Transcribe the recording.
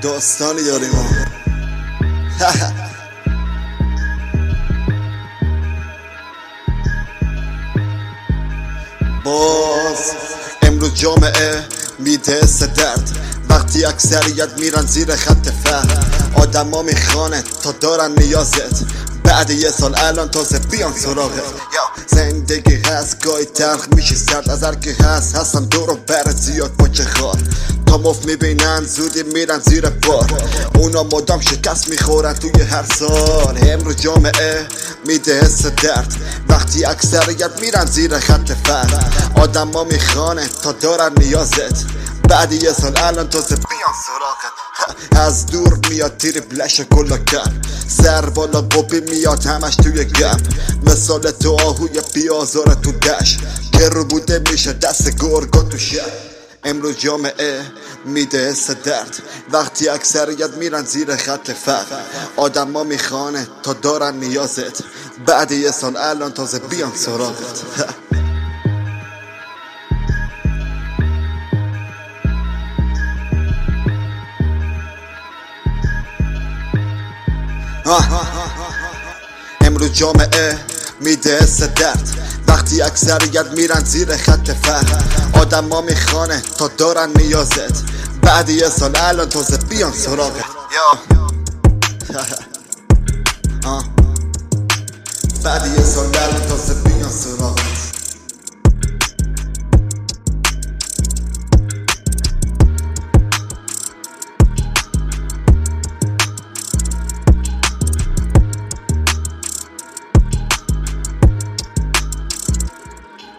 داستانی داریم باز امروز جامعه میده حس درد وقتی اکثریت میرن زیر خط فقر. آدما میخوانه تا دارن نیازت، بعد یه سال الان تازه بیان سراغت. زندگی هست گاهی تلخ میشی، سرد از هر که هستن دور و بر زیاد پاچه خار. تا مفت میبینن زودی میرن زیر بار، اونا مدام شکست میخورن توی هر سال. امروز جامعه میده حس درد وقتی اکثریت میرن زیر خط فقر. آدما میخوانه تا دارن نیازت، بعد یه سال الان تازه بیان سراغت. از دور میاد تیر بلش کلا کم، سر بالا قبی میاد همش توی گم. مثال تو آهوی بیازار تو دشت که رو بوده میشه دست گرگا تو شب. امروز جامعه میده حس درد وقتی اکثریت میرن زیر خط فقر. آدما میخوانه تا دارن نیازت، بعد یه سال الان تازه بیان سراغت. امروز جامعه میده حس درد وقتی اکثریت میرن زیر خط فقر. آدما میخوانه تا دارن نیازت، بعد یه سال الان تازه بیان سراغت. بعد یه سال